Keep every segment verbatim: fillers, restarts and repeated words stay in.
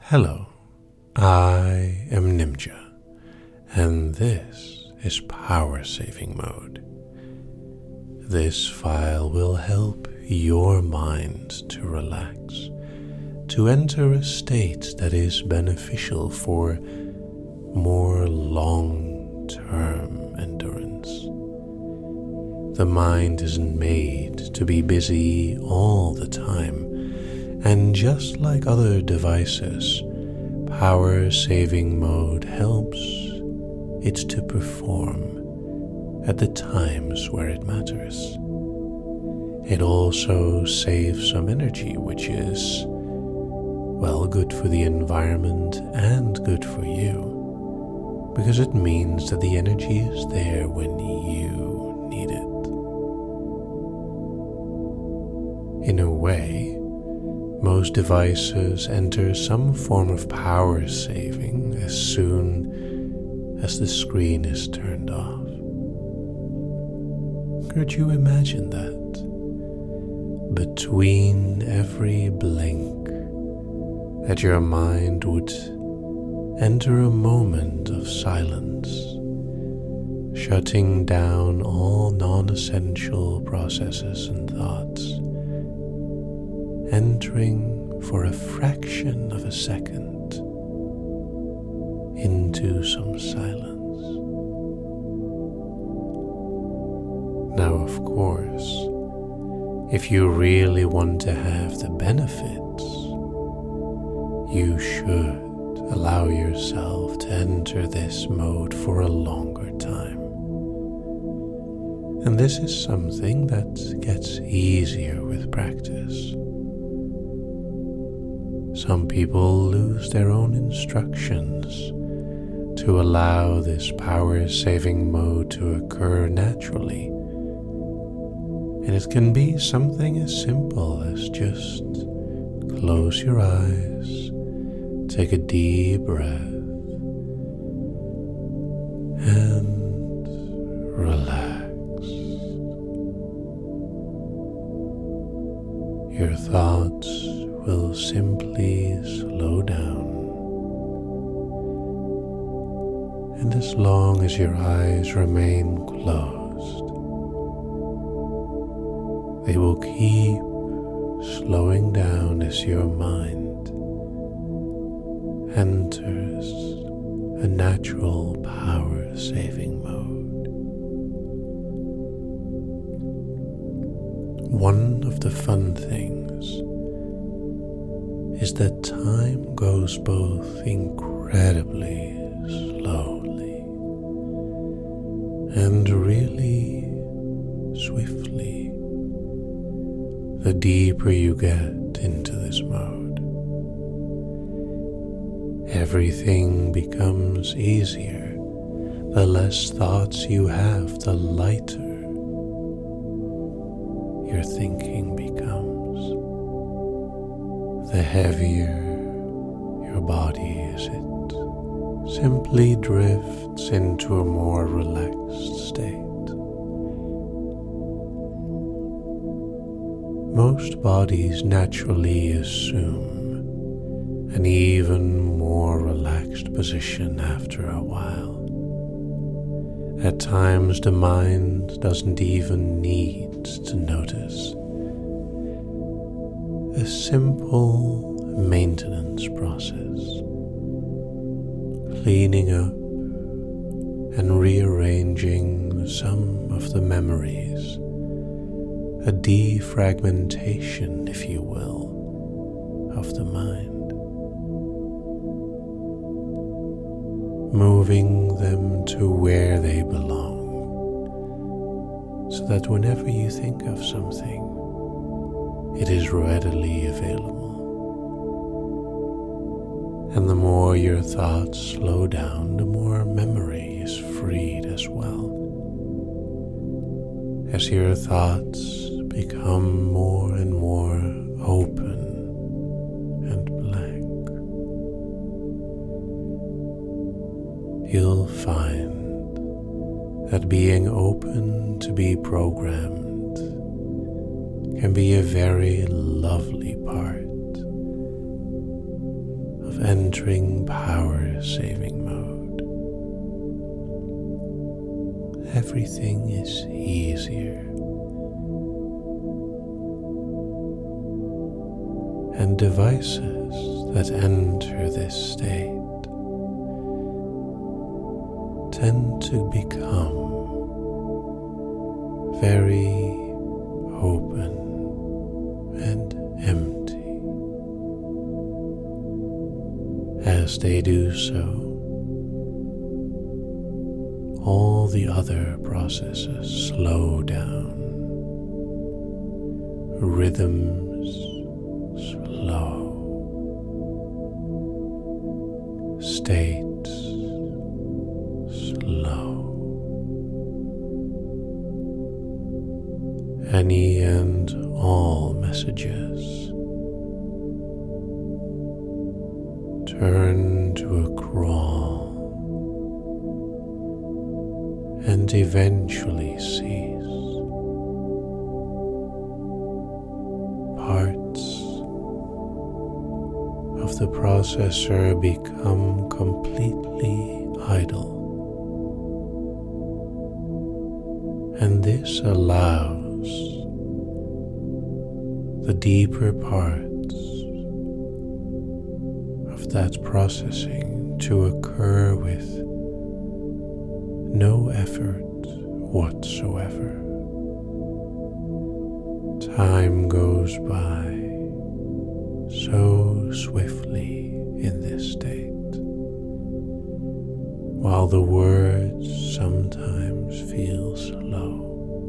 Hello, I am Nimja, and this is Power Saving Mode. This file will help your mind to relax, to enter a state that is beneficial for more long-term endurance. The mind isn't made to be busy all the time, and just like other devices, Power Saving Mode helps it to perform at the times where it matters. It also saves some energy, which is, well, good for the environment and good for you, because it means that the energy is there when you need it. In a way, most devices enter some form of power saving as soon as the screen is turned off. Could you imagine that? Between every blink, that your mind would enter a moment of silence, shutting down all non-essential processes and thoughts, entering for a fraction of a second into some silence. Now, of course, if you really want to have the benefits, you should allow yourself to enter this mode for a longer time. And this is something that gets easier with practice. Some people lose their own instructions to allow this power-saving mode to occur naturally. And it can be something as simple as just close your eyes, take a deep breath, and relax. Your thoughts will simply slow down, and as long as your eyes remain closed, they will keep slowing down as your mind enters a natural power-saving mode. One of the fun things is that time goes both incredibly slowly and really swiftly the deeper you get into this mode. Everything becomes easier. The less thoughts you have, the lighter your thinking becomes. The heavier your body is, it simply drifts into a more relaxed state. Most bodies naturally assume an even more relaxed position after a while. At times, the mind doesn't even need to notice. A simple maintenance process, cleaning up and rearranging some of the memories, a defragmentation, if you will, of the mind, moving them to where they belong, so that whenever you think of something, it is readily available. And the more your thoughts slow down, the more memory is freed as well. As your thoughts become more and more open and blank, you'll find that being open to be programmed can be a very lovely part of entering power saving mode. Everything is easier, and devices that enter this state tend to become very open and empty. As they do so, all the other processes slow down, rhythms slow, states slow. Any and all messages turn to a crawl and eventually cease. Parts of the processor become completely idle, and this allows the deeper parts of that processing to occur with no effort whatsoever. Time goes by so swiftly in this state, while the words sometimes feel slow.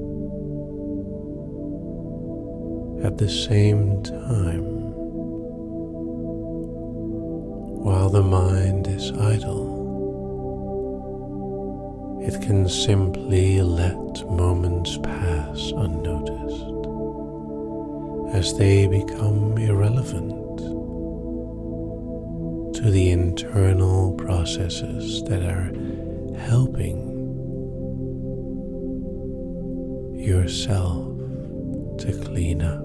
At the same time, while the mind is idle, it can simply let moments pass unnoticed as they become irrelevant to the internal processes that are helping yourself to clean up.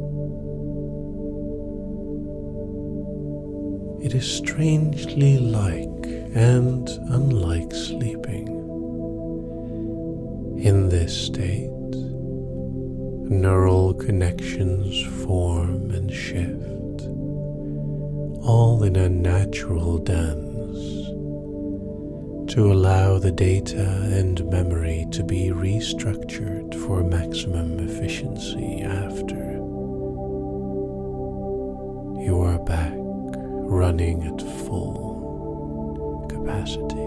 It is strangely like and unlike sleeping. In this state, neural connections form and shift, all in a natural dance, to allow the data and memory to be restructured for maximum efficiency after you are back running at full capacity.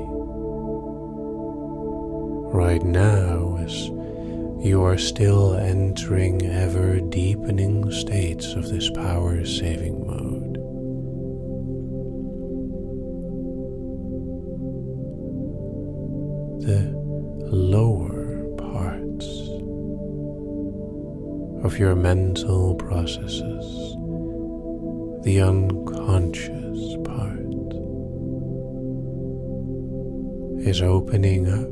Right now, as you are still entering ever deepening states of this power saving mode, the lower parts of your mental processes, the unconscious part, is opening up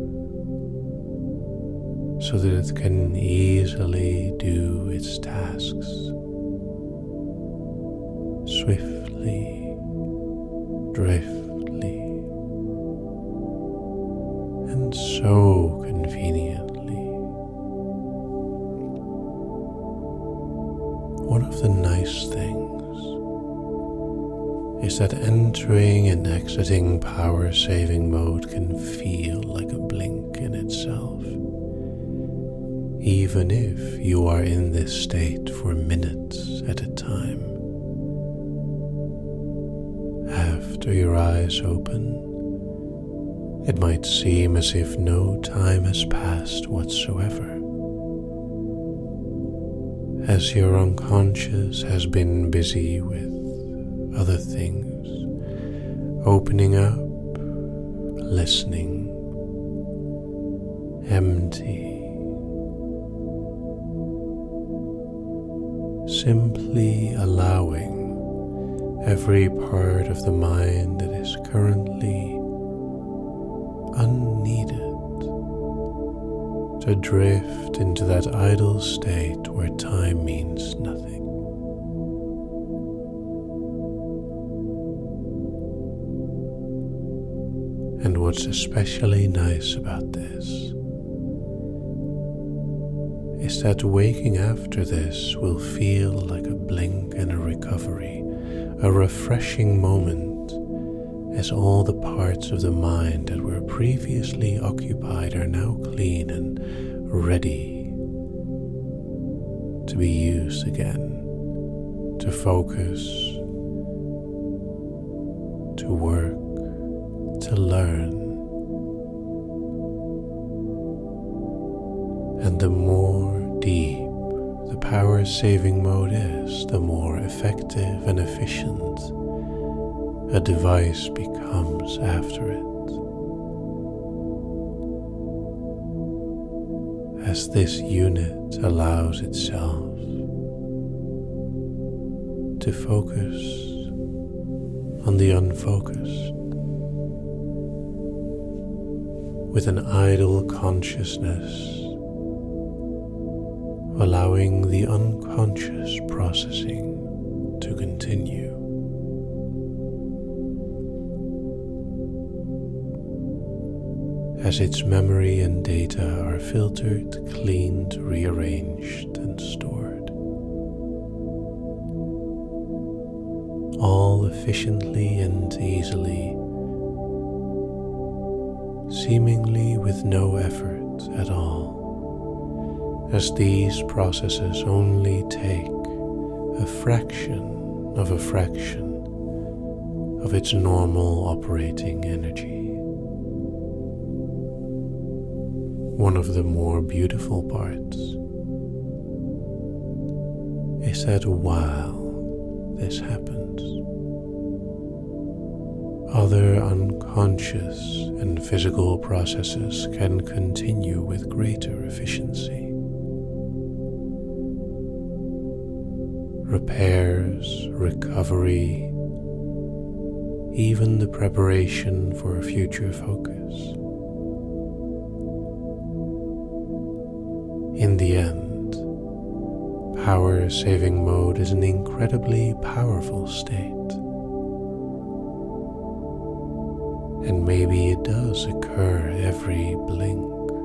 so that it can easily do its tasks swiftly, driftly, and so conveniently. One of the nice things is that entering and exiting power-saving mode can feel like a blink in itself, even if you are in this state for minutes at a time. After your eyes open, it might seem as if no time has passed whatsoever, as your unconscious has been busy with other things, opening up, listening, empty, simply allowing every part of the mind that is currently unneeded to drift into that idle state where time means nothing. And what's especially nice about this is that waking after this will feel like a blink and a recovery, a refreshing moment, as all the parts of the mind that were previously occupied are now clean and ready to be used again, to focus, to work, to learn. And the more deep the power saving mode is, the more effective and efficient a device becomes after it. As this unit allows itself to focus on the unfocused, with an idle consciousness, allowing the unconscious processing to continue. As its memory and data are filtered, cleaned, rearranged, and stored, all efficiently and easily, seemingly with no effort at all, as these processes only take a fraction of a fraction of its normal operating energy. One of the more beautiful parts is that while this happens, other unconscious and physical processes can continue with greater efficiency. Repairs, recovery, even the preparation for a future focus. In the end, power saving mode is an incredibly powerful state. And maybe it does occur every blink.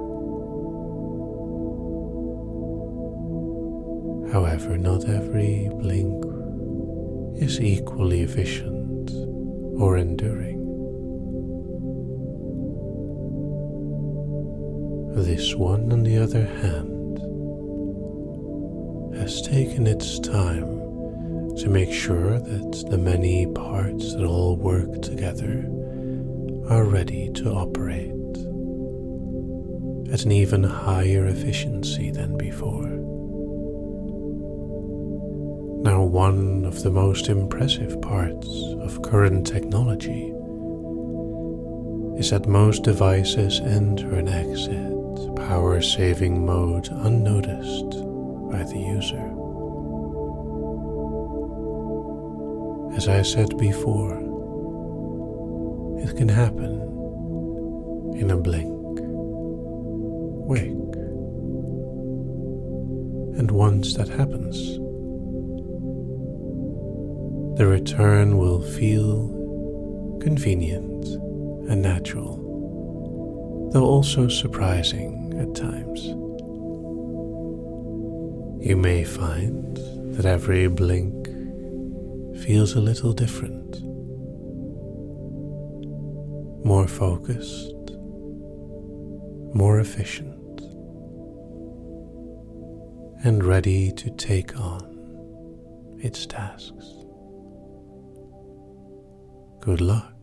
However, not every blink is equally efficient or enduring. This one, on the other hand, has taken its time to make sure that the many parts that all work together are ready to operate at an even higher efficiency than before. Now, one of the most impressive parts of current technology is that most devices enter and exit power-saving mode unnoticed by the user. As I said before, it can happen in a blink. Wake. And once that happens, the return will feel convenient and natural, though also surprising at times. You may find that every blink feels a little different, more focused, more efficient, and ready to take on its tasks. Good luck.